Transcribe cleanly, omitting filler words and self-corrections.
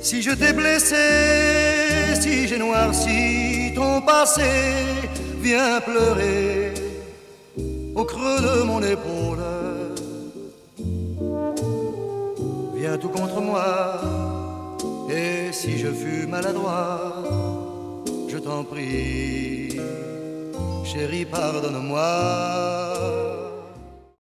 Si je t'ai blessé, si j'ai noirci ton passé, viens pleurer au creux de mon épaule. Viens tout contre moi, et si je fus maladroit, je t'en prie, chérie, pardonne-moi.